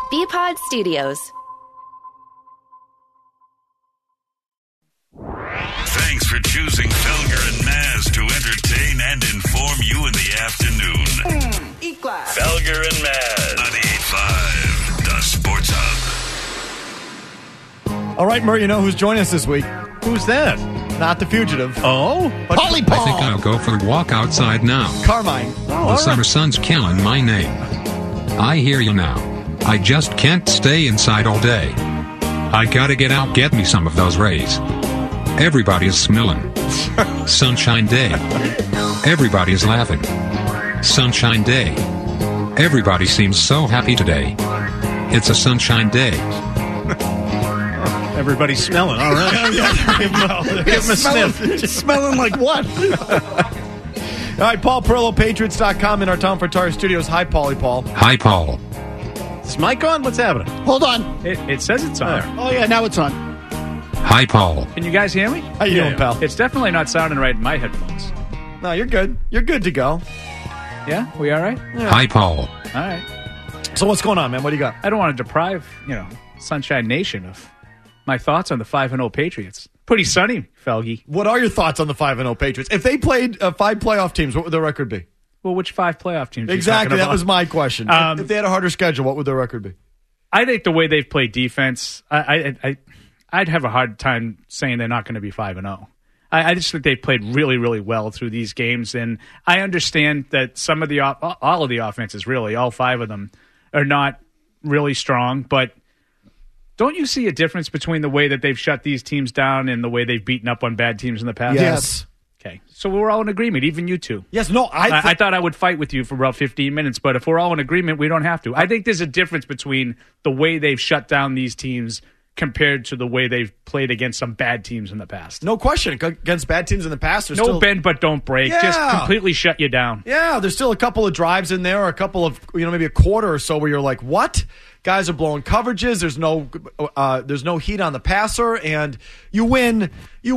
BPod Studios. Thanks for choosing Felger and Maz to entertain and inform you in the afternoon. Eat glass. Felger and Maz. 98.5, the Sports Hub. All right, Murray, you know who's joining us this week? Who's that? Not the fugitive. Oh? Polly I think I'll go for a walk outside now. Carmine. The summer sun's killing my name. I hear you now. I just can't stay inside all day. I gotta get out, get me some of those rays. Everybody's smelling. Sunshine day. Everybody's laughing. Sunshine day. Everybody seems so happy today. It's a sunshine day. Everybody's smelling. All right. Give him a sniff. Smelling like what? All right, Paul Perillo, Patriots.com in our Tom Fertari studios. Hi, Paul. Hi, Paul. Is mic on? What's happening? Hold on. It says it's on. Oh, yeah, now it's on. Hi, Paul. Can you guys hear me? How you doing, pal? It's definitely not sounding right in my headphones. No, you're good. You're good to go. Yeah? We all right? Yeah. Hi, Paul. All right. So what's going on, man? What do you got? I don't want to deprive, Sunshine Nation of my thoughts on the 5-0 Patriots. Pretty sunny, Felgy. What are your thoughts on the 5-0 Patriots? If they played 5 playoff teams, what would their record be? Well, which 5 playoff teams? Exactly. That was my question. If they had a harder schedule, what would their record be? I think the way they've played defense, I'd have a hard time saying they're not going to be 5-0. I just think they've played really, really well through these games, and I understand that some of all of the offenses, really, all 5 of them, are not really strong. But don't you see a difference between the way that they've shut these teams down and the way they've beaten up on bad teams in the past? Yes. Okay, so we're all in agreement, even you two. Yes, no, I thought I would fight with you for about 15 minutes, but if we're all in agreement, we don't have to. I think there's a difference between the way they've shut down these teams compared to the way they've played against some bad teams in the past. No question. Against bad teams in the past, no bend but don't break. Yeah. Just completely shut you down. Yeah, there's still a couple of drives in there, or a couple of, maybe a quarter or so where you're like, what? Guys are blowing coverages. There's no heat on the passer, and you win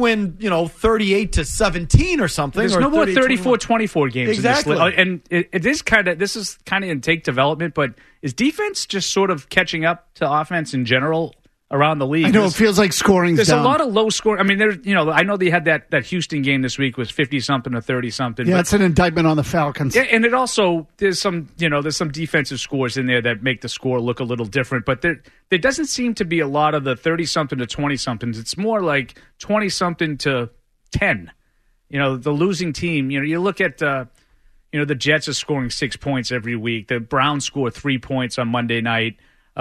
38-17 or something. There's or no more 34-24 games. Exactly. In this and this is kind of intake development, but is defense just sort of catching up to offense in general around the league? I know, it feels like scoring's There's down. a lot of low score. I mean, I know they had that Houston game this week was 50-something or 30-something. Yeah, it's an indictment on the Falcons. Yeah, and it also, there's some defensive scores in there that make the score look a little different, but there doesn't seem to be a lot of the 30-something to 20-somethings. It's more like 20-something to 10. The losing team, you look at, the Jets are scoring 6 points every week. The Browns score 3 points on Monday night.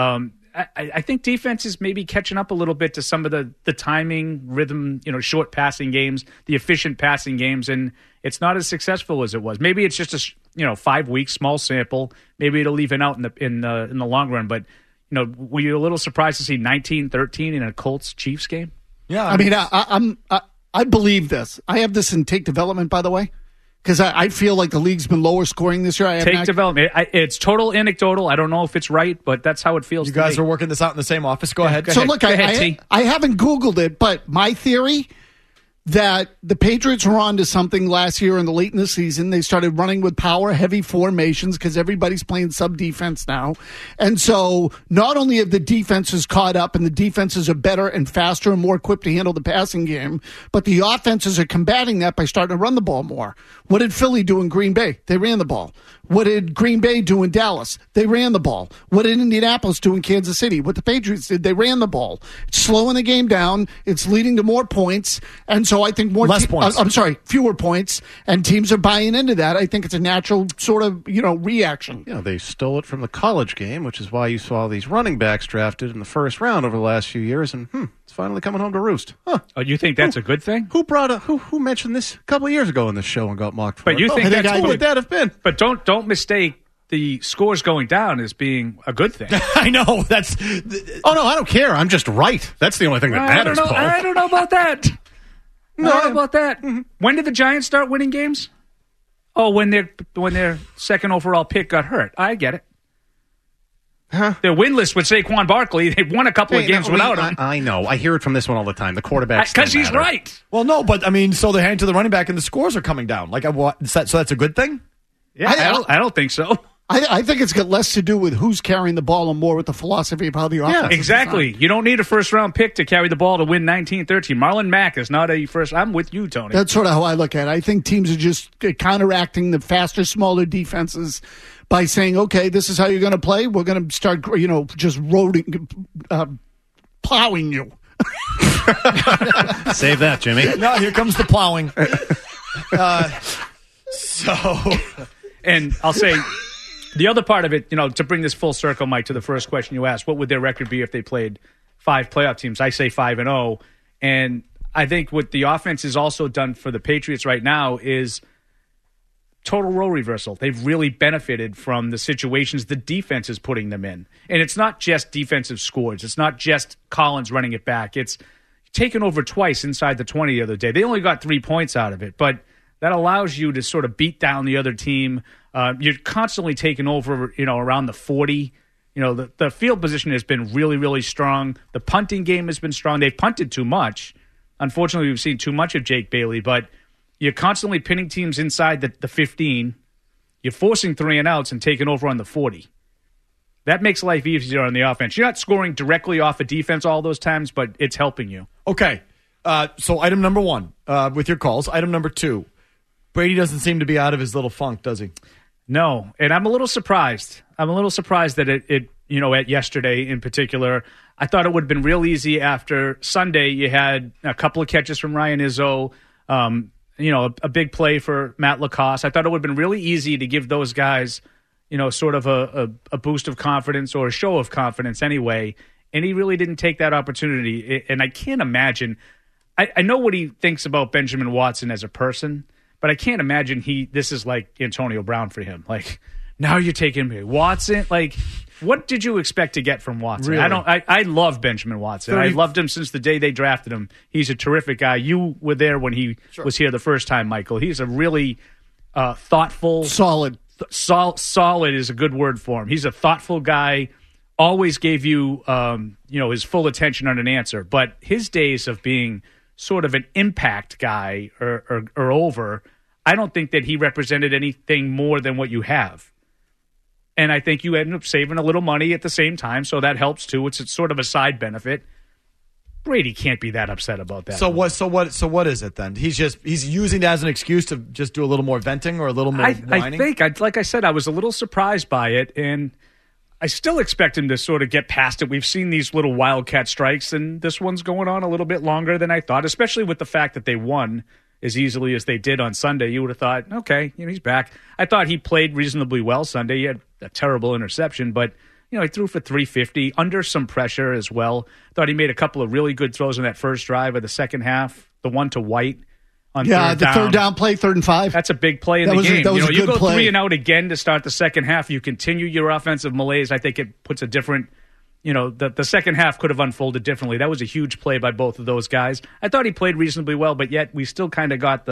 I think defense is maybe catching up a little bit to some of the timing, rhythm, short passing games, the efficient passing games, and it's not as successful as it was. Maybe it's just a 5 week small sample. Maybe it'll even out in the long run. But were you a little surprised to see 19-13 in a Colts-Chiefs game? Yeah, I mean, I believe this. I have this in take development, by the way. Because I feel like the league's been lower scoring this year. Take development. It's total anecdotal. I don't know if it's right, but that's how it feels. You guys are working this out in the same office. Go ahead. Look, I haven't Googled it, but my theory that the Patriots were on to something last year late in the season. They started running with power, heavy formations because everybody's playing sub-defense now. And so not only have the defenses caught up and the defenses are better and faster and more equipped to handle the passing game, but the offenses are combating that by starting to run the ball more. What did Philly do in Green Bay? They ran the ball. What did Green Bay do in Dallas? They ran the ball. What did Indianapolis do in Kansas City? What the Patriots did, they ran the ball. It's slowing the game down. It's leading to more points. And so I think fewer points. And teams are buying into that. I think it's a natural sort of, reaction. They stole it from the college game, which is why you saw these running backs drafted in the first round over the last few years. And it's finally coming home to roost. Huh. Oh, you think that's a good thing? Who mentioned this a couple of years ago in this show and got mocked for but it? You think who would that have been? But don't mistake the scores going down as being a good thing. I know. That's. Oh, no, I don't care. I'm just right. That's the only thing that matters, Paul. I don't know about that. Mm-hmm. When did the Giants start winning games? Oh, when their second overall pick got hurt. I get it. Huh? They're winless with Saquon Barkley. They've won a couple of games without him. I know. I hear it from this one all the time. The quarterback. Because he's right. Well, no, but so they're heading to the running back and the scores are coming down. So that's a good thing? Yeah, I don't think so. I think it's got less to do with who's carrying the ball and more with the philosophy of how the offense is exactly. designed. You don't need a first-round pick to carry the ball to win 19-13. Marlon Mack is not a first. I'm with you, Tony. That's sort of how I look at it. I think teams are just counteracting the faster, smaller defenses by saying, okay, this is how you're going to play. We're going to start, just plowing you. Save that, Jimmy. No, here comes the plowing. And I'll say the other part of it, to bring this full circle, Mike, to the first question you asked, what would their record be if they played 5 playoff teams? I say 5-0. And I think what the offense has also done for the Patriots right now is total role reversal. They've really benefited from the situations the defense is putting them in. And it's not just defensive scores. It's not just Collins running it back. It's taken over twice inside the 20 the other day. They only got 3 points out of it, but that allows you to sort of beat down the other team. You're constantly taking over, around the 40. The field position has been really, really strong. The punting game has been strong. They've punted too much. Unfortunately, we've seen too much of Jake Bailey, but you're constantly pinning teams inside the 15. You're forcing 3 and outs and taking over on the 40. That makes life easier on the offense. You're not scoring directly off of defense all those times, but it's helping you. Okay. So item number 1 with your calls. Item number 2, Brady doesn't seem to be out of his little funk, does he? No, and I'm a little surprised. I'm a little surprised that it at yesterday in particular. I thought it would have been real easy after Sunday. You had a couple of catches from Ryan Izzo, a big play for Matt Lacoste. I thought it would have been really easy to give those guys, sort of a boost of confidence or a show of confidence anyway, and he really didn't take that opportunity. And I can't imagine. I know what he thinks about Benjamin Watson as a person, but I can't imagine this is like Antonio Brown for him. Like, now you're taking me. Watson, like, what did you expect to get from Watson? Really? I love Benjamin Watson. I loved him since the day they drafted him. He's a terrific guy. You were there when he was here the first time, Michael. He's a really thoughtful. Solid. Solid is a good word for him. He's a thoughtful guy. Always gave you, his full attention on an answer. But his days of being sort of an impact guy or over, I don't think that he represented anything more than what you have. And I think you ended up saving a little money at the same time, so that helps too. It's sort of a side benefit. Brady can't be that upset about that. So what is it then? He's using it as an excuse to just do a little more venting or a little more whining? I think, like I said, I was a little surprised by it, and I still expect him to sort of get past it. We've seen these little wildcat strikes, and this one's going on a little bit longer than I thought, especially with the fact that they won as easily as they did on Sunday. You would have thought, okay, he's back. I thought he played reasonably well Sunday. He had a terrible interception, but he threw for 350 under some pressure as well. Thought he made a couple of really good throws in that first drive of the second half, the one to White on third down. Third down play, 3rd and 5. That's a big play in the game. That was a good you go play. 3 and out again to start the second half. You continue your offensive malaise. I think it puts a different, the second half could have unfolded differently. That was a huge play by both of those guys. I thought he played reasonably well, but yet we still kind of got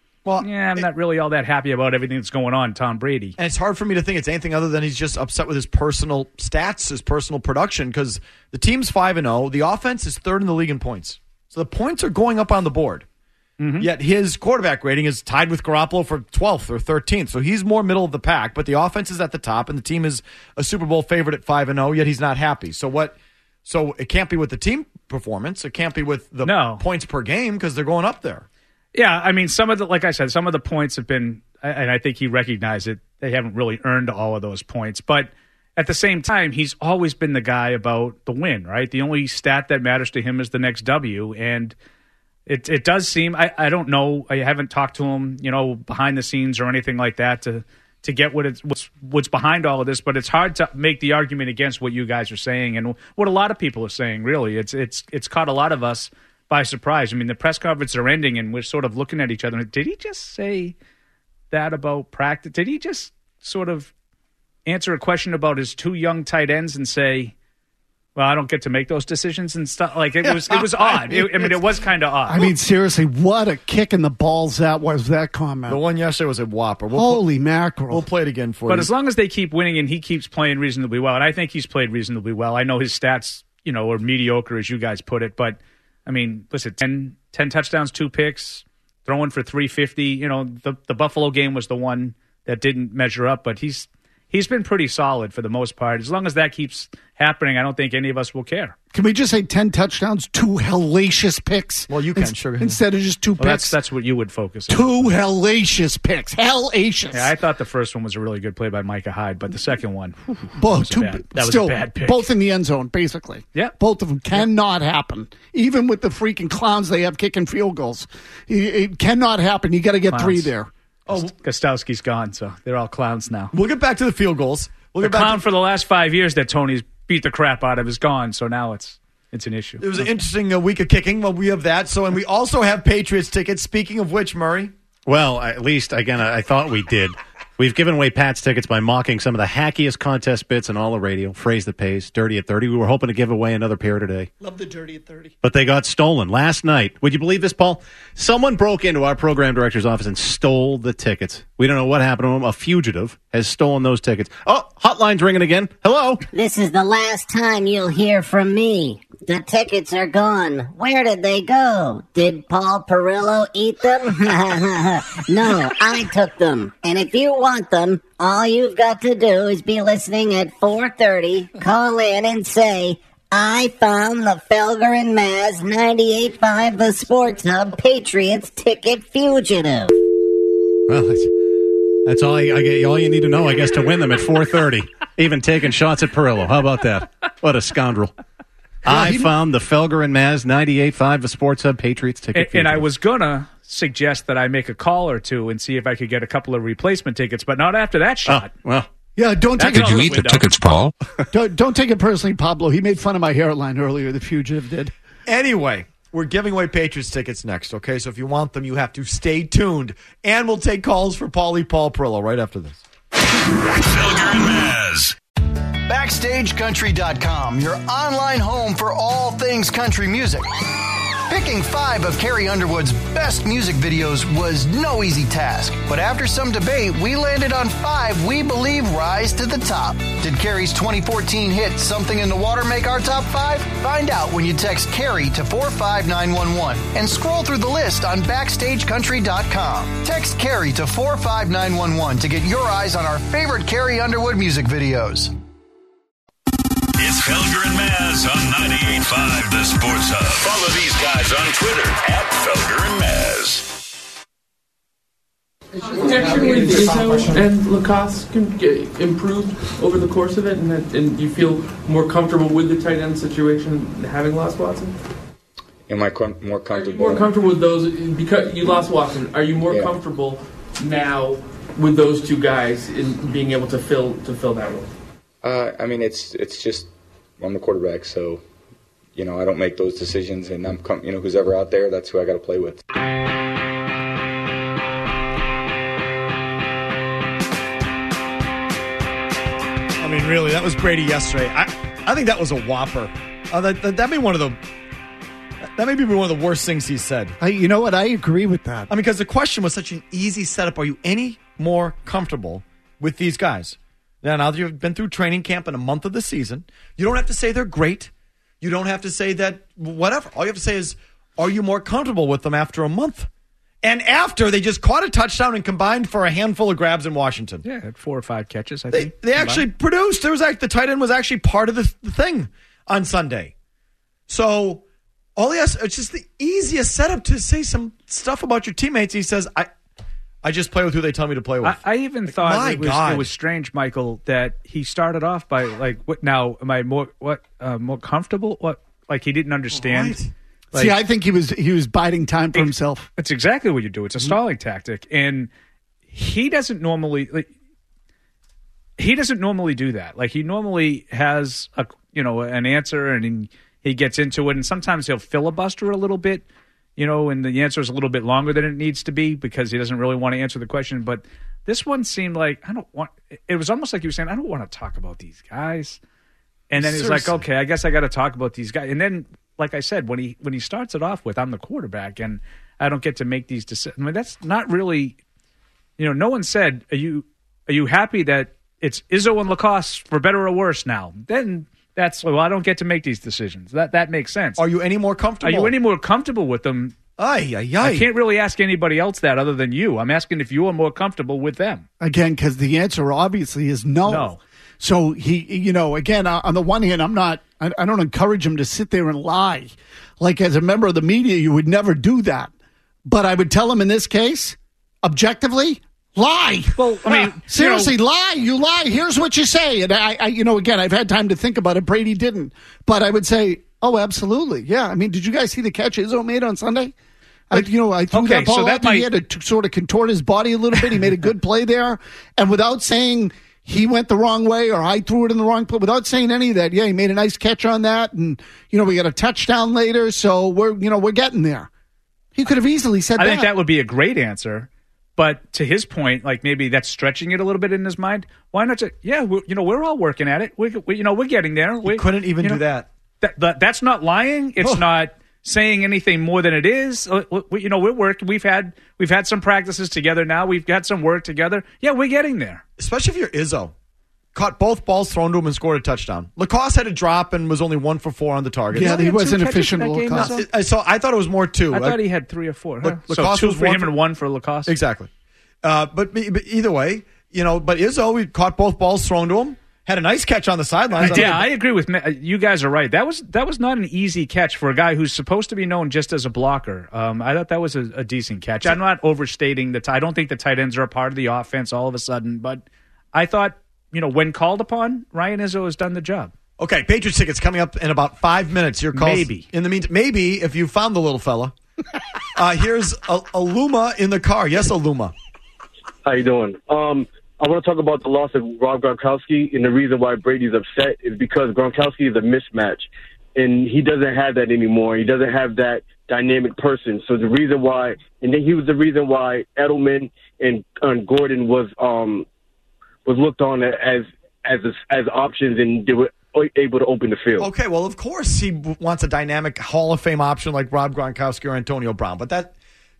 I'm not really all that happy about everything that's going on, Tom Brady. And it's hard for me to think it's anything other than he's just upset with his personal stats, his personal production, because the team's 5-0. The offense is 3rd in the league in points. So the points are going up on the board. Mm-hmm. Yet his quarterback rating is tied with Garoppolo for 12th or 13th. So he's more middle of the pack, but the offense is at the top, and the team is a Super Bowl favorite at 5-0, yet he's not happy. So it can't be with the team performance. It can't be with the points per game because they're going up there. Yeah, I mean, like I said, some of the points have been, and I think he recognized it, they haven't really earned all of those points. But at the same time, he's always been the guy about the win, right? The only stat that matters to him is the next W, and it does seem, I don't know, I haven't talked to him, behind the scenes or anything like that to get what's behind all of this, but it's hard to make the argument against what you guys are saying and what a lot of people are saying, really. It's caught a lot of us by surprise. I mean, the press conferences are ending, and we're sort of looking at each other. Did he just say that about practice? Did he just sort of answer a question about his 2 young tight ends and say, well, I don't get to make those decisions and stuff? Like, it was odd. It was kind of odd. I mean, seriously, what a kick in the balls that was, that comment. The one yesterday was a whopper. Holy mackerel. We'll play it again for you. But as long as they keep winning and he keeps playing reasonably well, and I think he's played reasonably well. I know his stats, are mediocre, as you guys put it, but I mean, listen, 10 touchdowns, 2 picks, throwing for 350. The Buffalo game was the one that didn't measure up, but he's he's been pretty solid for the most part. As long as that keeps happening, I don't think any of us will care. Can we just say 10 touchdowns, 2 hellacious picks? Well, you can, sure. Instead of just 2 Well, picks. that's what you would focus on. 2 hellacious picks. Hellacious. Yeah, I thought the first one was a really good play by Micah Hyde, but the second one, Both, that was a bad pick. Both in the end zone, basically. Yeah. Both of them cannot happen. Even with the freaking clowns they have kicking field goals. It cannot happen. You got to get Clowns. 3 there. Gostowski's gone, so they're all clowns now. We'll get back to the field goals. We'll The get back clown to, for the last 5 years that Tony's beat the crap out of is gone, so now it's an issue. It was an interesting week of kicking. Well, we have that. So, and we also have Patriots tickets. Speaking of which, Murray. Well, at least, again, I thought we did. We've given away Pat's tickets by mocking some of the hackiest contest bits in all the radio. Phrase that pays, Dirty at 30. We were hoping to give away another pair today. Love the Dirty at 30. But they got stolen last night. Would you believe this, Paul? Someone broke into our program director's office and stole the tickets. We don't know what happened to him. A fugitive has stolen those tickets. Oh, hotline's ringing again. Hello? This is the last time you'll hear from me. The tickets are gone. Where did they go? Did Paul Perillo eat them? No, I took them. And if you want them, all you've got to do is be listening at 4:30, call in and say, I found the Felger and Maz 98.5 The Sports Hub Patriots ticket fugitive. Well, that's all all you need to know, I guess, to win them at 4:30. Even taking shots at Perillo. How about that? What a scoundrel. I found the Felger and Maz 98.5 The Sports Hub Patriots ticket. And I was going to suggest that I make a call or two and see if I could get a couple of replacement tickets, but not after that shot. Well, Yeah, don't take That's Did it. you eat the tickets, Paul? Don't take it personally, Pablo. He made fun of my hairline earlier. The fugitive did. Anyway, we're giving away Patriots tickets next, okay? So if you want them, you have to stay tuned. And we'll take calls for Paul Perillo right after this. Felger and Maz. BackstageCountry.com, your online home for all things country music. Picking 5 of Carrie Underwood's best music videos was no easy task, but after some debate, we landed on 5 we believe rise to the top. Did Carrie's 2014 hit Something in the Water make our top 5? Find out when you text Carrie to 45911 and scroll through the list on BackstageCountry.com. Text Carrie to 45911 to get your eyes on our favorite Carrie Underwood music videos. It's Felger and Maz on 98.5 The Sports Hub. Follow these guys on Twitter at Felger and Maz. Connection with Izzo and Lacoste can get improved over the course of it, and you feel more comfortable with the tight end situation having lost Watson? Am I more comfortable? Are you more comfortable with those because you lost Watson? Are you more comfortable now with those two guys in being able to fill that role? I mean, it's just I'm the quarterback, so I don't make those decisions, and who's ever out there, that's who I got to play with. I mean, really, that was Brady yesterday. I think that was a whopper. That may be one of the worst things he said. You know what? I agree with that. I mean, because the question was such an easy setup. Are you any more comfortable with these guys? Now that you've been through training camp in a month of the season, you don't have to say they're great. You don't have to say that whatever. All you have to say is, are you more comfortable with them after a month? And after they just caught a touchdown and combined for a handful of grabs in Washington. Yeah, had 4 or 5 catches, I think. They actually produced. The tight end was actually part of the thing on Sunday. So all he has, it's just the easiest setup to say some stuff about your teammates. He says, I just play with who they tell me to play with. I even thought it was strange, Michael, that he started off by what now? Am I more comfortable? What, like he didn't understand? Right. See, I think he was biding time for himself. That's exactly what you do. It's a stalling tactic, and he doesn't normally do that. Like he normally has an answer, and he gets into it, and sometimes he'll filibuster a little bit. And the answer is a little bit longer than it needs to be because he doesn't really want to answer the question. But this one seemed like it was almost like he was saying, I don't want to talk about these guys. And then he's like, okay, I guess I got to talk about these guys. And then, like I said, when he starts it off with, I'm the quarterback and I don't get to make these decisions. I mean, that's not really, no one said, are you happy that it's Izzo and Lacoste for better or worse now? Then I don't get to make these decisions. That makes sense. Are you any more comfortable? Are you any more comfortable with them? I can't really ask anybody else that other than you. I'm asking if you are more comfortable with them. Again, because the answer obviously is no. No. So he, again, on the one hand, I don't encourage him to sit there and lie. Like as a member of the media, you would never do that. But I would tell him in this case, objectively, lie. Well, I mean, seriously, lie. You lie. Here's what you say. And I, again, I've had time to think about it. Brady didn't. But I would say, oh, absolutely. Yeah. I mean, did you guys see the catch Izzo made on Sunday? I threw that ball up. He had to sort of contort his body a little bit. He made a good play there. And without saying he went the wrong way or I threw it in the wrong place, without saying any of that, he made a nice catch on that. And, we got a touchdown later. So we're getting there. He could have easily said that. I think that would be a great answer. But to his point, like maybe that's stretching it a little bit in his mind. Why not say, we're all working at it. We're getting there. We couldn't even do that. That's not lying. It's not saying anything more than it is. We're working. We've had some practices together now. We've got some work together. Yeah, we're getting there. Especially if you're Izzo. Caught both balls thrown to him and scored a touchdown. Lacoste had a drop and was only 1 for 4 on the target. Yeah, he wasn't efficient. Lacoste. So I thought it was more 2. I thought he had 3 or 4. Huh? Lacoste so 2 was for him and 1 for Lacoste. Exactly. But either way, but Izzo, we caught both balls thrown to him. Had a nice catch on the sidelines. Yeah, I agree with you guys are right. That was not an easy catch for a guy who's supposed to be known just as a blocker. I thought that was a decent catch. I'm not overstating I don't think the tight ends are a part of the offense all of a sudden, but I thought, when called upon, Ryan Izzo has done the job. Okay, Patriots tickets coming up in about 5 minutes. Your calls. Maybe. In the meantime, maybe if you found the little fella. Here's Aluma in the car. Yes, Aluma. How you doing? I want to talk about the loss of Rob Gronkowski, and the reason why Brady's upset is because Gronkowski is a mismatch, and he doesn't have that anymore. He doesn't have that dynamic person. So the reason why, and then he was the reason why Edelman and Gordon was looked on as options, and they were able to open the field. Okay, well, of course he wants a dynamic Hall of Fame option like Rob Gronkowski or Antonio Brown, but that.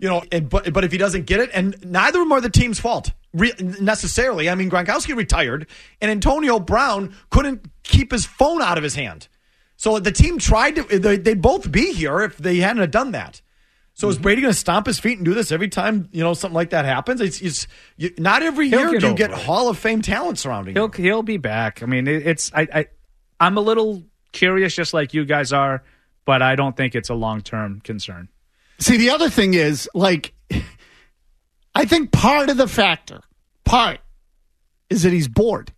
But if he doesn't get it, and neither of them are the team's fault necessarily. I mean, Gronkowski retired, and Antonio Brown couldn't keep his phone out of his hand. So the team tried to. They'd both be here if they hadn't have done that. So is Brady going to stomp his feet and do this every time something like that happens? It's not every year do you get Hall of Fame talent surrounding him. He'll be back. I mean, I'm a little curious, just like you guys are, but I don't think it's a long-term concern. See, the other thing is, I think part of the factor is that he's bored.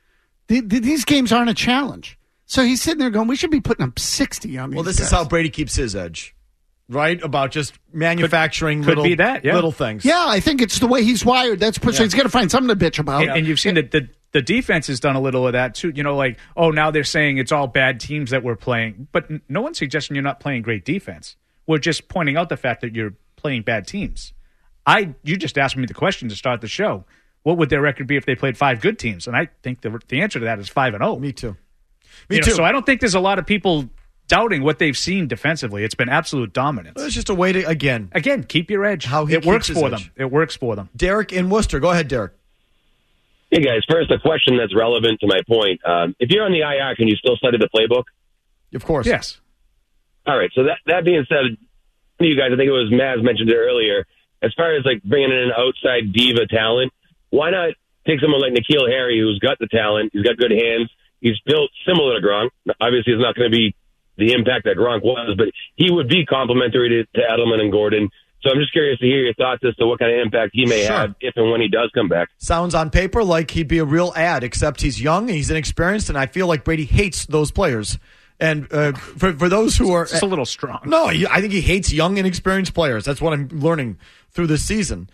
These games aren't a challenge. So he's sitting there going, we should be putting up 60 on these Well, this is how Brady keeps his edge, right? About just manufacturing could be that, yeah. little things. Yeah, I think it's the way he's wired. So he's got to find something to bitch about. And you've seen that the defense has done a little of that, too. Now they're saying it's all bad teams that we're playing. But no one's suggesting you're not playing great defense. We're just pointing out the fact that you're playing bad teams. You just asked me the question to start the show. What would their record be if they played 5 good teams? And I think the answer to that is 5-0. Me too. Me too. So I don't think there's a lot of people doubting what they've seen defensively. It's been absolute dominance. Well, it's just a way to again keep your edge. It works for them. It works for them. Derek in Worcester, go ahead, Derek. Hey guys, first a question that's relevant to my point. If you're on the IR, can you still study the playbook? Of course. Yes. All right. So that being said, you guys, I think it was Maz mentioned it earlier. As far as bringing in an outside diva talent, why not take someone like N'Keal Harry, who's got the talent, he's got good hands, he's built similar to Gronk. Obviously, it's not going to be the impact that Gronk was, but he would be complementary to Edelman and Gordon. So I'm just curious to hear your thoughts as to what kind of impact he may have if and when he does come back. Sounds on paper like he'd be a real ad, except he's young, he's inexperienced, and I feel like Brady hates those players. And for those who are... It's a little strong. No, I think he hates young, inexperienced players. That's what I'm learning through this season.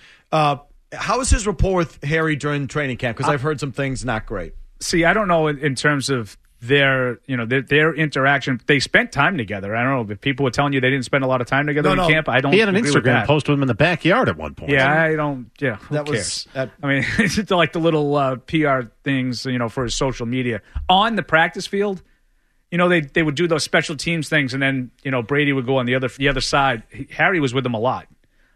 How is his rapport with Harry during training camp? Because I've heard some things not great. See, I don't know in terms of their interaction. They spent time together. I don't know if people were telling you they didn't spend a lot of time together in camp. I don't. He had an Instagram post with him in the backyard at one point. Yeah, I don't. Yeah, who cares? I mean, it's like the little PR things, for his social media on the practice field. They would do those special teams things, and then Brady would go on the other side. Harry was with them a lot.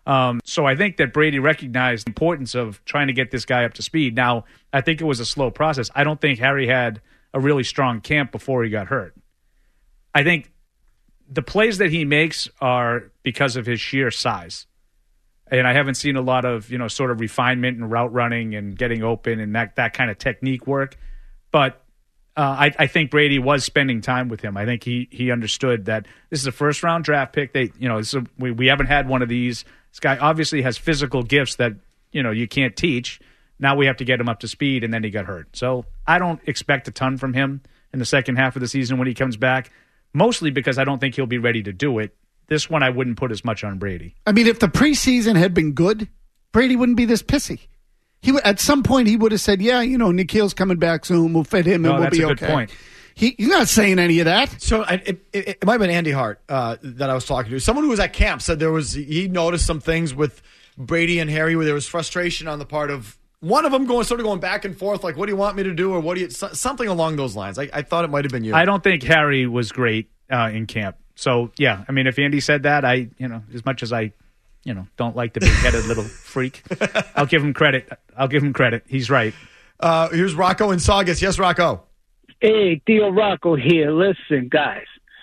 So I think that Brady recognized the importance of trying to get this guy up to speed. Now, I think it was a slow process. I don't think Harry had a really strong camp before he got hurt. I think the plays that he makes are because of his sheer size. And I haven't seen a lot of, sort of refinement and route running and getting open and that kind of technique work. But I think Brady was spending time with him. I think he understood that this is a first-round draft pick. We haven't had one of these. This guy obviously has physical gifts that, you can't teach. Now we have to get him up to speed, and then he got hurt. So I don't expect a ton from him in the second half of the season when he comes back, mostly because I don't think he'll be ready to do it. This one I wouldn't put as much on Brady. I mean, if the preseason had been good, Brady wouldn't be this pissy. At some point, he would have said, Nikhil's coming back soon. We'll fit him and we'll be okay. That's a good point. He's not saying any of that. So it might have been Andy Hart that I was talking to. Someone who was at camp said he noticed some things with Brady and Harry where there was frustration on the part of one of them going back and forth, like, what do you want me to do? Or something along those lines. I thought it might have been you. I don't think Harry was great in camp. So, yeah, I mean, if Andy said that, as much as I, don't like the big-headed little freak, I'll give him credit. He's right. Here's Rocco in Saugus. Yes, Rocco. Hey, Theo Rocco here. Listen, guys.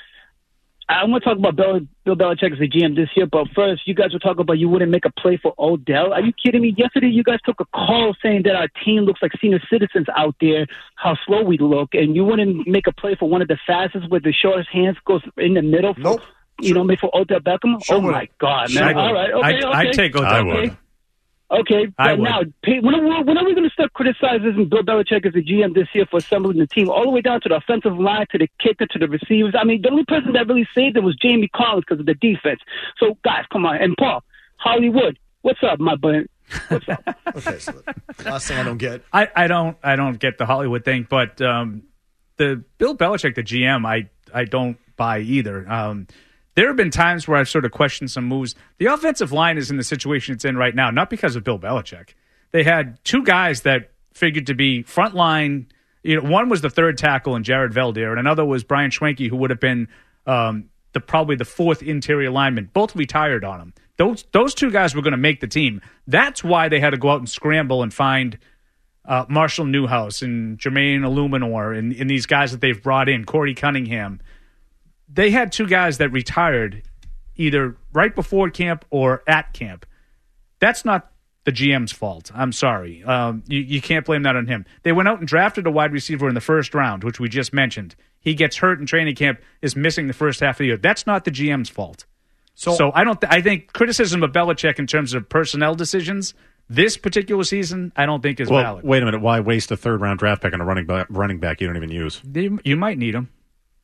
I want to talk about Bill Belichick as the GM this year, but first, you guys were talking about you wouldn't make a play for Odell. Are you kidding me? Yesterday, you guys took a call saying that our team looks like senior citizens out there, how slow we look, and you wouldn't make a play for one of the fastest with the shortest hands goes in the middle. Nope. Make for Odell Beckham? Sure my God, man. Sure. All right, okay. I'd take Odell Beckham. Okay, but now, when are we going to start criticizing Bill Belichick as the GM this year for assembling the team, all the way down to the offensive line, to the kicker, to the receivers? I mean, the only person that really saved it was Jamie Collins because of the defense. So, guys, come on. And Paul, Hollywood, what's up, my buddy? What's up? Okay, so the last thing I don't get. I don't get the Hollywood thing, but the Bill Belichick, the GM, I don't buy either. There have been times where I've sort of questioned some moves. The offensive line is in the situation it's in right now, not because of Bill Belichick. They had two guys that figured to be frontline. One was the third tackle in Jared Veldheer, and another was Brian Schwenke, who would have been probably the fourth interior lineman. Both retired on him. Those two guys were going to make the team. That's why they had to go out and scramble and find Marshall Newhouse and Jermaine Illuminor and these guys that they've brought in, Corey Cunningham. They had two guys that retired either right before camp or at camp. That's not the GM's fault. I'm sorry. You can't blame that on him. They went out and drafted a wide receiver in the first round, which we just mentioned. He gets hurt in training camp, is missing the first half of the year. That's not the GM's fault. So I think criticism of Belichick in terms of personnel decisions this particular season, I don't think is valid. Wait a minute. Why waste a third-round draft pick on a running back you don't even use? You might need him.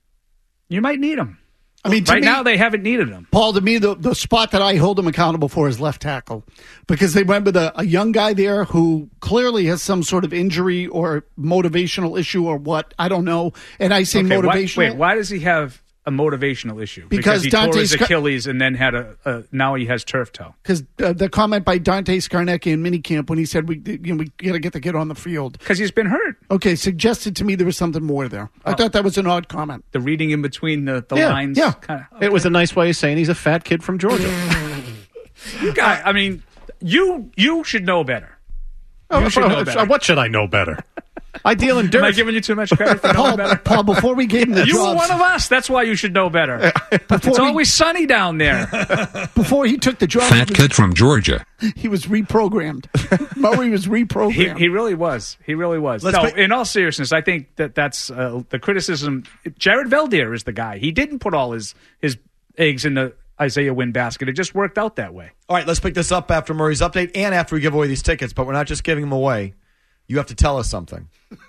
You might need him. I mean, right now they haven't needed him. Paul, to me, the spot that I hold him accountable for is left tackle, because they went with a young guy there who clearly has some sort of injury or motivational issue or what, I don't know. And I say motivational. Why does he have a motivational issue? Because he tore his Achilles and then had now he has turf toe. Because the comment by Dante Scarnecchia in minicamp when he said we got to get the kid on the field because he's been hurt. Okay, suggested to me there was something more there. I thought that was an odd comment. The reading in between the lines. Yeah, kinda, okay. It was a nice way of saying he's a fat kid from Georgia. I mean, you should know better. What should I know better? I deal in dirt. Am I giving you too much credit for knowing better? Paul, before we gave him the you jobs, were one of us. That's why you should know better. It's always sunny down there. Before he took the job, fat kid from Georgia. He was reprogrammed. Murray was reprogrammed. He really was. He really was. In all seriousness, I think that's the criticism. Jared Veldheer is the guy. He didn't put all his eggs in the Isaiah Wynn basket. It just worked out that way. All right, let's pick this up after Murray's update and after we give away these tickets, but we're not just giving them away. You have to tell us something.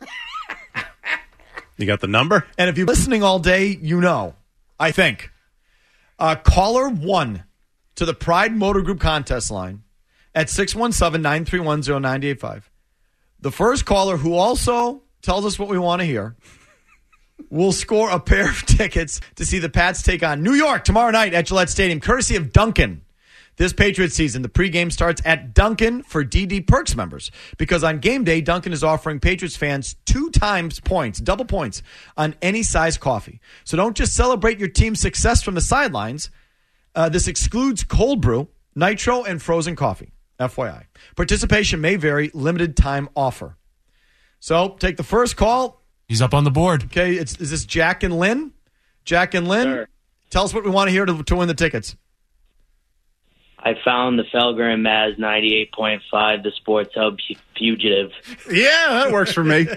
You got the number? And if you're listening all day, you know, I think. Caller 1 to the Pride Motor Group contest line at 617-931-0985. The first caller who also tells us what we want to hear will score a pair of tickets to see the Pats take on New York tomorrow night at Gillette Stadium, courtesy of Dunkin'. This Patriots season, the pregame starts at Dunkin' for DD Perks members, because on game day, Dunkin' is offering Patriots fans 2 times points, double points, on any size coffee. So don't just celebrate your team's success from the sidelines. This excludes cold brew, nitro, and frozen coffee, FYI. Participation may vary, limited time offer. So take the first call. He's up on the board. Okay, is this Jack and Lynn? Jack and Lynn? Sure. Tell us what we want to hear to win the tickets. I found the Felger and Maz 98.5, the Sports Hub Fugitive. Yeah, that works for me.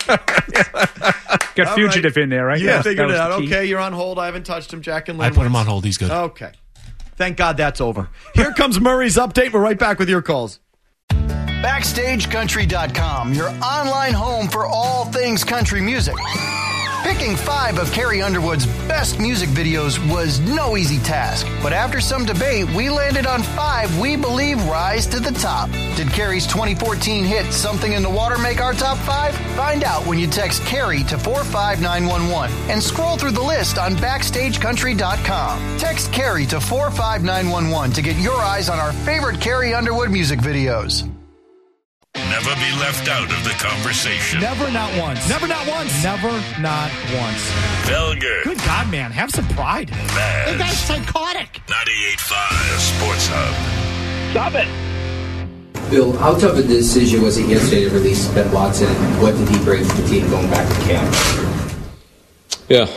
Got Fugitive in there, right? Yeah, figured it out. Okay, you're on hold. I haven't touched him. Jack and Lynn. I put him on hold. He's good. Okay. Thank God that's over. Here comes Murray's update. We're right back with your calls. BackstageCountry.com, your online home for all things country music. Picking 5 of Carrie Underwood's best music videos was no easy task. But after some debate, we landed on 5 we believe rise to the top. Did Carrie's 2014 hit Something in the Water make our top 5? Find out when you text Carrie to 45911 and scroll through the list on BackstageCountry.com. Text Carrie to 45911 to get your eyes on our favorite Carrie Underwood music videos. Never be left out of the conversation. Never, not once. Never, not once. Never, not once. Felger. Good God, man. Have some pride. Maz. That guy's psychotic. 98.5, the Sports Hub. Stop it. Bill, how tough a decision was it yesterday to release Ben Watson? And what did he bring to the team going back to camp? Yeah,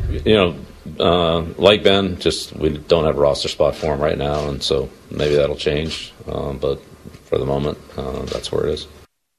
like Ben, just we don't have a roster spot for him right now, and so maybe that'll change. But for the moment, that's where it is.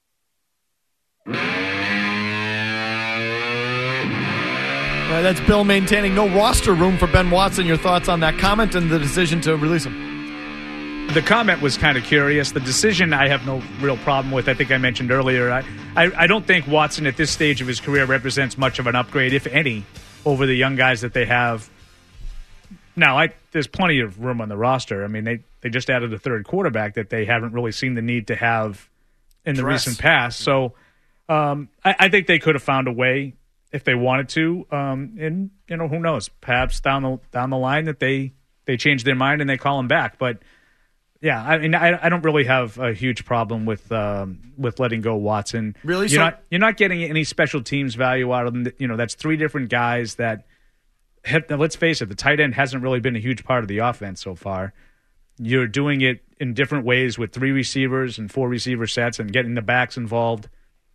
That's Bill maintaining no roster room for Ben Watson. Your thoughts on that comment and the decision to release him? The comment was kind of curious. The decision I have no real problem with. I think I mentioned earlier. I don't think Watson at this stage of his career represents much of an upgrade, if any, over the young guys that they have. Now, there's plenty of room on the roster. I mean, they just added a third quarterback that they haven't really seen the need to have in the recent past. So I think they could have found a way if they wanted to. And, who knows? Perhaps down the line that they change their mind and they call him back. But, yeah, I mean, I don't really have a huge problem with letting go Watson. Really? You're not getting any special teams value out of them. That's 3 different guys that let's face it, the tight end hasn't really been a huge part of the offense so far. You're doing it in different ways with 3 receivers and 4 receiver sets and getting the backs involved.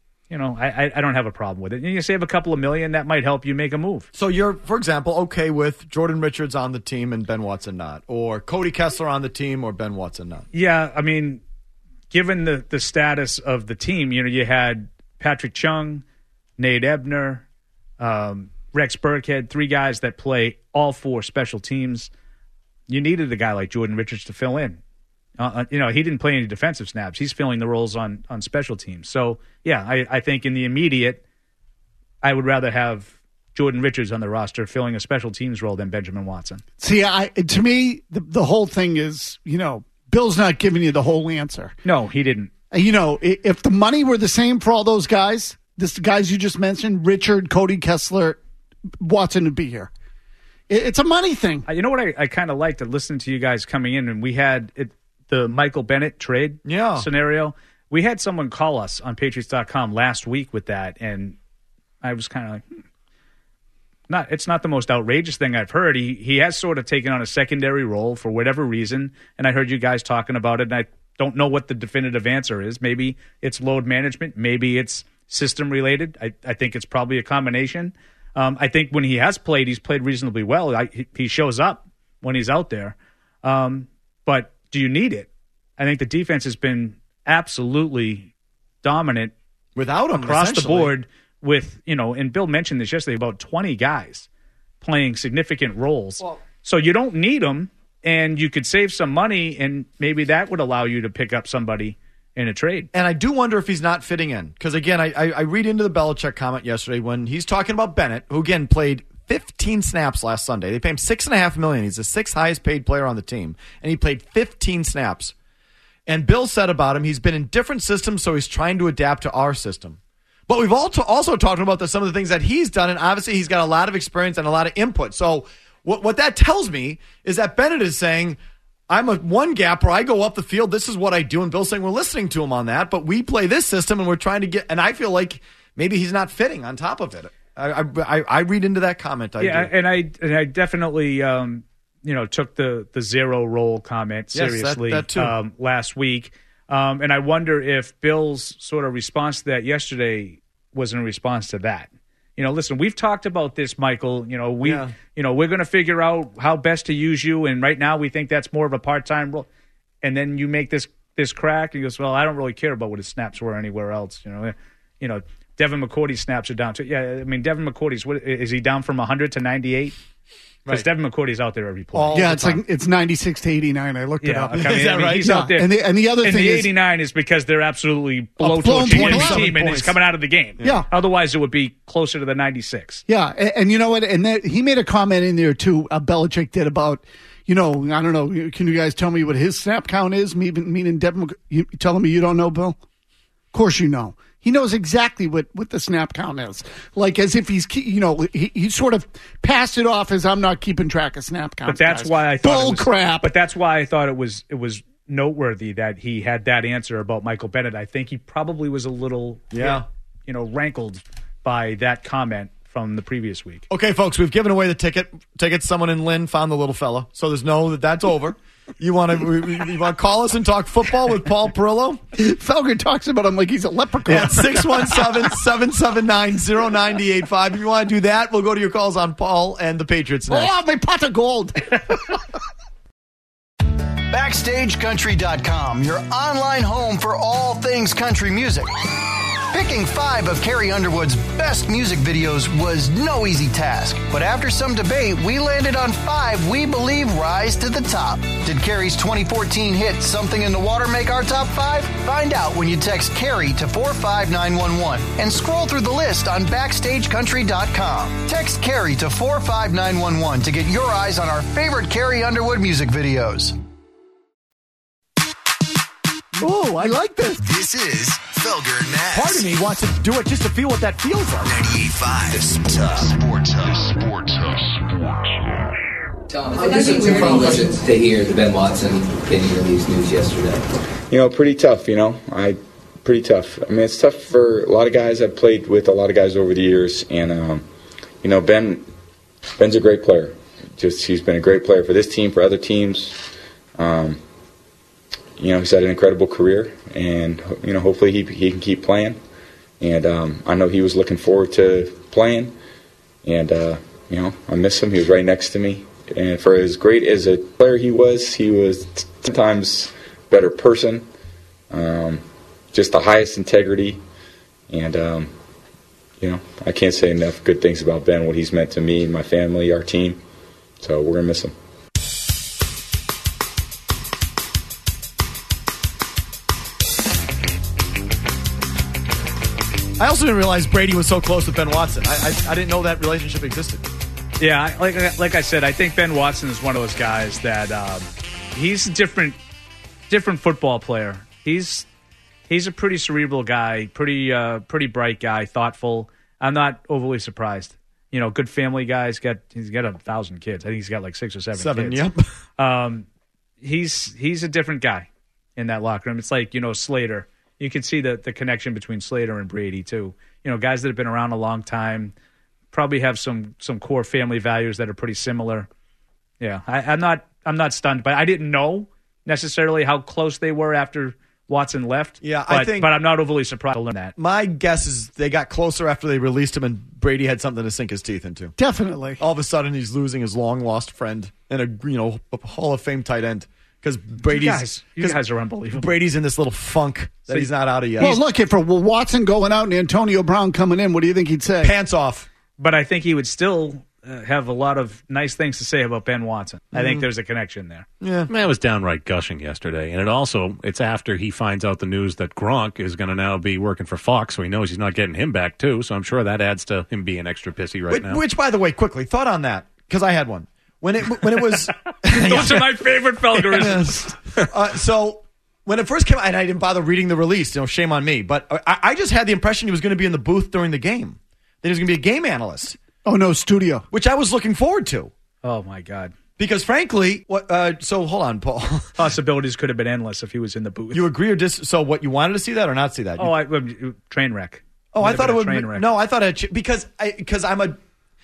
I don't have a problem with it. You save a couple of million, that might help you make a move. So you're, for example, okay with Jordan Richards on the team and Ben Watson not, or Cody Kessler on the team or Ben Watson not? Yeah, I mean, given the status of the team, you had Patrick Chung, Nate Ebner, Rex Burkhead, 3 guys that play all 4 special teams. You needed a guy like Jordan Richards to fill in. He didn't play any defensive snaps. He's filling the roles on special teams. So, yeah, I think in the immediate, I would rather have Jordan Richards on the roster filling a special teams role than Benjamin Watson. See, to me, the whole thing is, Bill's not giving you the whole answer. No, he didn't. If the money were the same for all those guys, the guys you just mentioned, Richard, Cody Kessler, Watson would be here. It's a money thing. You know what I kind of liked to listen to you guys coming in, and we had the Michael Bennett trade scenario. We had someone call us on Patriots.com last week with that, and I was kind of like, it's not the most outrageous thing I've heard. He has sort of taken on a secondary role for whatever reason, and I heard you guys talking about it, and I don't know what the definitive answer is. Maybe it's load management. Maybe it's system related. I think it's probably a combination. I think when he has played, he's played reasonably well. He shows up when he's out there. But do you need it? I think the defense has been absolutely dominant without him across the board with, and Bill mentioned this yesterday, about 20 guys playing significant roles. So you don't need them, and you could save some money, and maybe that would allow you to pick up somebody in a trade. And I do wonder if he's not fitting in. Because, again, I read into the Belichick comment yesterday when he's talking about Bennett, who, again, played 15 snaps last Sunday. They paid him $6.5 million. He's the 6th highest paid player on the team, and he played 15 snaps. And Bill said about him, he's been in different systems, so he's trying to adapt to our system. But we've also talked about some of the things that he's done, and obviously he's got a lot of experience and a lot of input. So what that tells me is that Bennett is saying, I'm a one gap where I go up the field. This is what I do. And Bill's saying we're listening to him on that, but we play this system and we're trying to get. And I feel like maybe he's not fitting on top of it. I read into that comment. And I definitely took the zero role comment seriously that too. Last week. And I wonder if Bill's sort of response to that yesterday was in response to that. listen, we've talked about this, Michael. We're going to figure out how best to use you, and right now we think that's more of a part-time role. And then you make this crack, and he goes, well, I don't really care about what his snaps were anywhere else. Devin McCourty's snaps are down too. Yeah, I mean, Devin McCourty's, is he down from 100 to 98? Because Devin McCourty's out there every play. It's 96 to 89. I looked it up. Okay, Is that right? He's out there. And the other thing the is 89 is because they're absolutely blowtorching every team, and he's coming out of the game. Yeah. Otherwise, it would be closer to the 96. Yeah, and you know what? And he made a comment in there too. Belichick did about, I don't know. Can you guys tell me what his snap count is? Meaning Devin. You telling me you don't know, Bill? Of course you know. He knows exactly what the snap count is. Like as if he's, he sort of passed it off as I'm not keeping track of snap counts. But that's why I thought crap. But that's why I thought it was noteworthy that he had that answer about Michael Bennett. I think he probably was a little, rankled by that comment from the previous week. Okay, folks, we've given away the tickets. Someone in Lynn found the little fella, so there's that's over. You want to call us and talk football with Paul Perillo? Felger talks about him like he's a leprechaun. Yeah, 617-779-0985. If you want to do that, we'll go to your calls on Paul and the Patriots next. Oh, my pot of gold. BackstageCountry.com, your online home for all things country music. Picking 5 of Carrie Underwood's best music videos was no easy task, but after some debate, we landed on 5 we believe rise to the top. Did Carrie's 2014 hit Something in the Water make our top 5? Find out when you text Carrie to 45911 and scroll through the list on BackstageCountry.com. Text Carrie to 45911 to get your eyes on our favorite Carrie Underwood music videos. Oh, I like this. This is Felger and Maz. Part of me wants to do it just to feel what that feels like. 98.5 Sports Hub. Tom, how disappointing was it to hear the Ben Watson getting released news yesterday? Pretty tough, pretty tough. I mean, it's tough for a lot of guys. I've played with a lot of guys over the years, and, Ben's a great player. He's been a great player for this team, for other teams. He's had an incredible career, and, hopefully he can keep playing. And I know he was looking forward to playing, and, I miss him. He was right next to me. And for as great as a player he was 10 times better person, just the highest integrity. And, I can't say enough good things about Ben, what he's meant to me, my family, our team. So we're going to miss him. I also didn't realize Brady was so close with Ben Watson. I didn't know that relationship existed. Yeah, like I said, I think Ben Watson is one of those guys that he's a different football player. He's a pretty cerebral guy, pretty bright guy, thoughtful. I'm not overly surprised. Good family guy. He's got 1,000 kids. I think he's got like 6 or 7 kids. Yep. He's a different guy in that locker room. It's like, Slater. You can see the connection between Slater and Brady too. Guys that have been around a long time, probably have some core family values that are pretty similar. Yeah, I'm not stunned, but I didn't know necessarily how close they were after Watson left. Yeah, but I'm not overly surprised to learn that. My guess is they got closer after they released him, and Brady had something to sink his teeth into. Definitely. All of a sudden, he's losing his long lost friend and a Hall of Fame tight end. Because you guys are unbelievable. Brady's in this little funk that he's not out of yet. Well, look, if for Watson going out and Antonio Brown coming in, what do you think he'd say? Pants off. But I think he would still have a lot of nice things to say about Ben Watson. I think there's a connection there. Yeah, man was downright gushing yesterday, and it's after he finds out the news that Gronk is going to now be working for Fox, so he knows he's not getting him back too. So I'm sure that adds to him being extra pissy now. Which, by the way, quickly thought on that because I had one. When it was those are my favorite Felgerisms. So when it first came out, and I didn't bother reading the release, shame on me. But I just had the impression he was going to be in the booth during the game. That he was going to be a game analyst. Oh no, studio, which I was looking forward to. Oh my God! Because frankly, so hold on, Paul. Possibilities could have been endless if he was in the booth. You agree or so? What you wanted to see that or not see that? Train wreck. Oh, I thought it would. No, I thought because I'm a,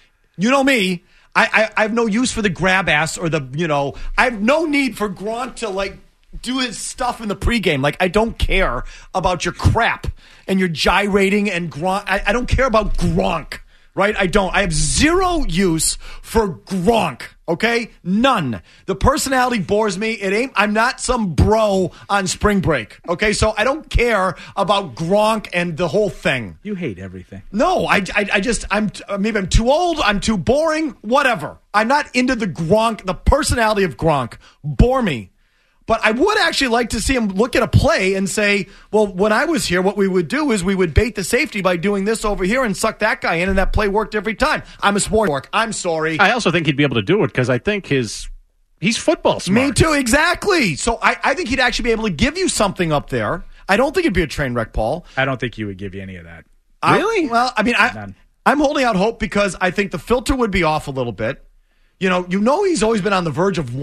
me. I have no use for the grab ass or the, I have no need for Gronk to do his stuff in the pregame. I don't care about your crap and your gyrating and Gronk. I don't care about Gronk. right? I don't. I have zero use for Gronk, okay? None. The personality bores me. I'm not some bro on spring break, okay? So I don't care about Gronk and the whole thing. You hate everything. No, maybe I'm too old, I'm too boring, whatever. I'm not into the personality of Gronk. Bore me. But I would actually like to see him look at a play and say, well, when I was here, what we would do is we would bait the safety by doing this over here and suck that guy in, and that play worked every time. I'm a sport dork. I'm sorry. I also think he'd be able to do it because I think he's football smart. Me too, exactly. So I think he'd actually be able to give you something up there. I don't think it'd be a train wreck, Paul. I don't think he would give you any of that. Really? I'm holding out hope because I think the filter would be off a little bit. You know, he's always been on the verge of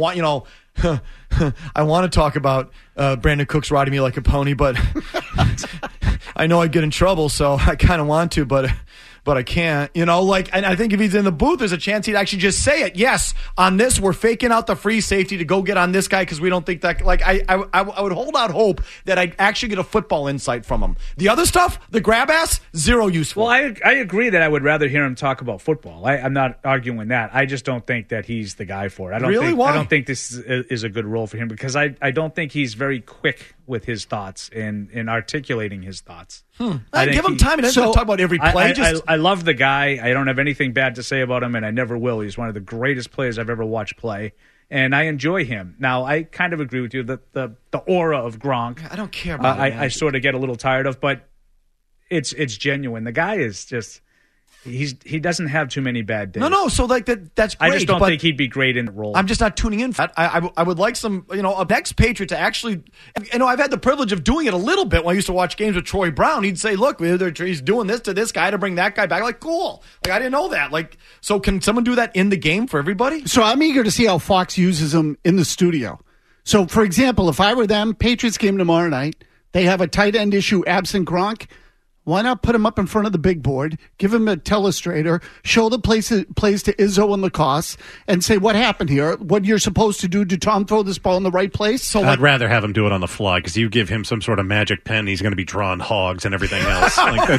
I want to talk about Brandon Cooks riding me like a pony, but I know I'd get in trouble, so I kind of want to, but I can't. And I think if he's in the booth, there's a chance he'd actually just say it. Yes, on this, we're faking out the free safety to go get on this guy because we don't think that. I would hold out hope that I'd actually get a football insight from him. The other stuff, the grab ass, zero useful. Well, I agree that I would rather hear him talk about football. I'm not arguing that. I just don't think that he's the guy for it. Why? I don't think this is a good role for him because I don't think he's very quick with his thoughts and in articulating his thoughts. I give him time. He doesn't talk about every play. I love the guy. I don't have anything bad to say about him, and I never will. He's one of the greatest players I've ever watched play, and I enjoy him. Now, I kind of agree with you that the aura of Gronk, I don't care about I sort of get a little tired of, but it's genuine. The guy is just... He doesn't have too many bad days. No. So that's great. I just don't think he'd be great in the role. I'm just not tuning in for that. I would like some, a next-Patriot to actually, I've had the privilege of doing it a little bit when I used to watch games with Troy Brown. He'd say, look, he's doing this to this guy to bring that guy back. Like, cool. Like, I didn't know that. Like, so can someone do that in the game for everybody? So I'm eager to see how Fox uses him in the studio. So, for example, if I were them, Patriots game tomorrow night, they have a tight end issue absent Gronk. Why not put him up in front of the big board, give him a telestrator, show the plays to Izzo and Lacoste, and say what happened here, what you're supposed to do. Did Tom throw this ball in the right place? So I'd rather have him do it on the fly because you give him some sort of magic pen, he's going to be drawing hogs and everything else.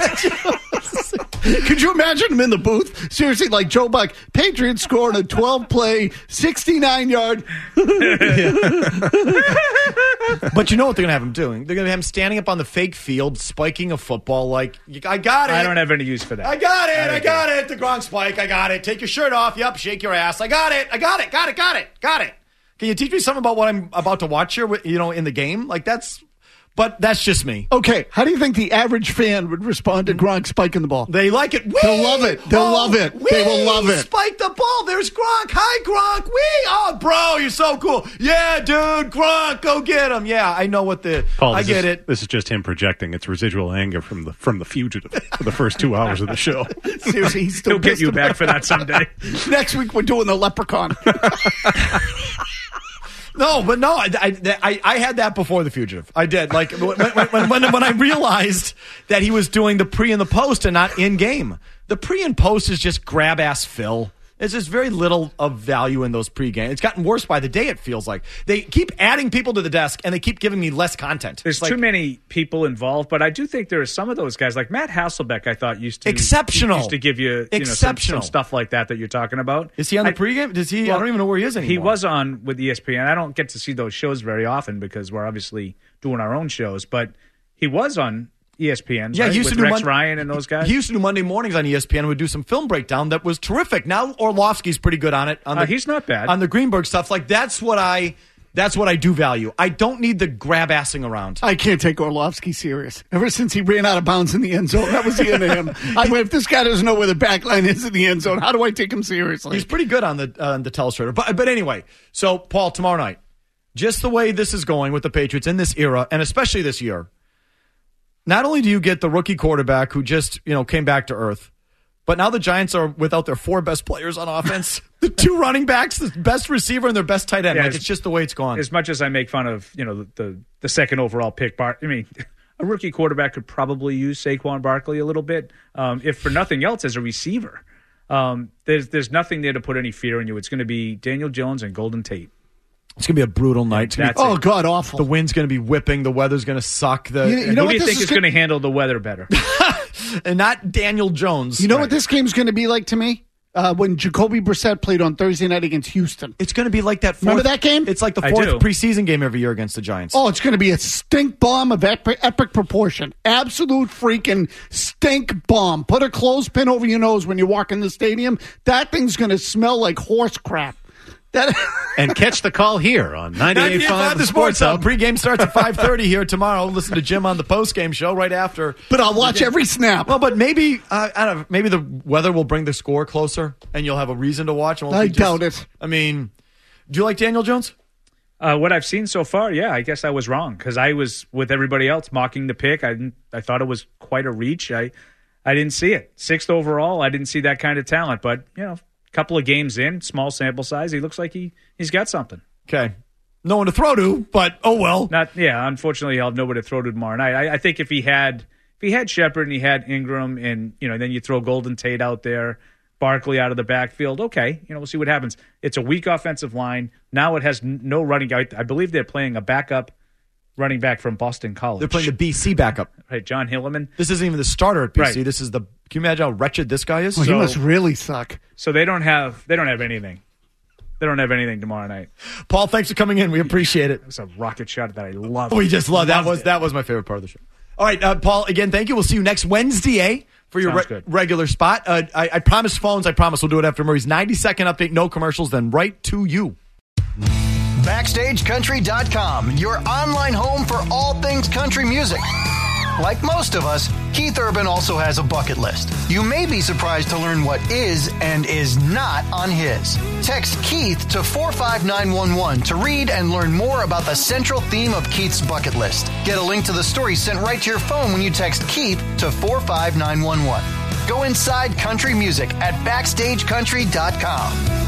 Could you imagine him in the booth? Seriously, like Joe Buck, Patriots scored a 12-play, 69-yard. But you know what they're going to have him doing? They're going to have him standing up on the fake field, spiking a football like, I got it. I don't have any use for that. I got it. The Gronk spike. I got it. Take your shirt off. Yep, shake your ass. I got it. Got it. Can you teach me something about what I'm about to watch here, in the game? But that's just me. Okay, how do you think the average fan would respond to Gronk spiking the ball? They like it. Whee! They'll love it. They will love it. Spike the ball. There's Gronk. Hi, Gronk. Whee! Oh, bro, you're so cool. Yeah, dude, Gronk, go get him. Yeah, I know what Paul, I get it. This is just him projecting. It's residual anger from the fugitive for the first 2 hours of the show. Seriously, he'll get you back for that someday. Next week we're doing the leprechaun. No, I had that before The Fugitive. I did. Like when I realized that he was doing the pre and the post and not in game. The pre and post is just grab ass Phil. There's just very little of value in those pregame. It's gotten worse by the day, it feels like. They keep adding people to the desk, and they keep giving me less content. There's too many people involved, but I do think there are some of those guys, like Matt Hasselbeck, I thought used to... Exceptional. Used to give you, some stuff like that you're talking about. Is he on the pregame? I don't even know where he is anymore. He was on with ESPN. I don't get to see those shows very often because we're obviously doing our own shows, but he was on ESPN, yeah, right? He used with to do Rex Ryan and those guys. He used to do Monday mornings on ESPN and would do some film breakdown that was terrific. Now Orlovsky's pretty good on it. He's not bad. On the Greenberg stuff. Like, that's what I do value. I don't need the grab-assing around. I can't take Orlovsky serious. Ever since he ran out of bounds in the end zone, that was the end of him. If this guy doesn't know where the back line is in the end zone, how do I take him seriously? He's pretty good on the telestrator. But anyway, so, Paul, tomorrow night, just the way this is going with the Patriots in this era, and especially this year, not only do you get the rookie quarterback who just, came back to earth, but now the Giants are without their four best players on offense, the two running backs, the best receiver, and their best tight end. It's just the way it's gone. As much as I make fun of, the second overall pick, a rookie quarterback could probably use Saquon Barkley a little bit, if for nothing else, as a receiver. There's nothing there to put any fear in you. It's going to be Daniel Jones and Golden Tate. It's going to be a brutal night. Oh, God, awful. The wind's going to be whipping. The weather's going to suck. Who do you think is going to handle the weather better? And not Daniel Jones. You know what this game's going to be like to me? When Jacoby Brissett played on Thursday night against Houston. It's going to be like that. Remember that game? It's like the fourth preseason game every year against the Giants. Oh, it's going to be a stink bomb of epic proportion. Absolute freaking stink bomb. Put a clothespin over your nose when you walk in the stadium. That thing's going to smell like horse crap. And catch the call here on 98.5 The Sports Hub. Pre-game starts at 5:30 here tomorrow. Listen to Jim on the post-game show right after. But I'll watch every snap. Well, but maybe, I don't know, maybe the weather will bring the score closer and you'll have a reason to watch. I doubt it. I mean, do you like Daniel Jones? What I've seen so far, yeah, I guess I was wrong because I was with everybody else mocking the pick. I thought it was quite a reach. I didn't see it. 6th overall, I didn't see that kind of talent. But, couple of games in, small sample size, he looks like he's got something. Okay. No one to throw to, but oh well. Unfortunately, he'll have nobody to throw to tomorrow night. I think if he had Shepard and he had Ingram and, then you throw Golden Tate out there, Barkley out of the backfield, okay, we'll see what happens. It's a weak offensive line. Now it has no running. I believe they're playing a backup running back from Boston College. They're playing the BC backup. Right, John Hilliman. This isn't even the starter at BC. Right. This is can you imagine how wretched this guy is? Well, he must really suck. So they don't have anything. They don't have anything tomorrow night. Paul, thanks for coming in. We appreciate it. It's a rocket shot that I love. We just love that. That was my favorite part of the show. All right, Paul, again, thank you. We'll see you next Wednesday for your regular spot. I promise phones. I promise we'll do it after Murray's 90-second update. No commercials, then right to you. BackstageCountry.com, your online home for all things country music. Like most of us, Keith Urban also has a bucket list. You may be surprised to learn what is and is not on his. Text Keith to 45911 to read and learn more about the central theme of Keith's bucket list. Get a link to the story sent right to your phone when you text Keith to 45911. Go inside country music at BackstageCountry.com.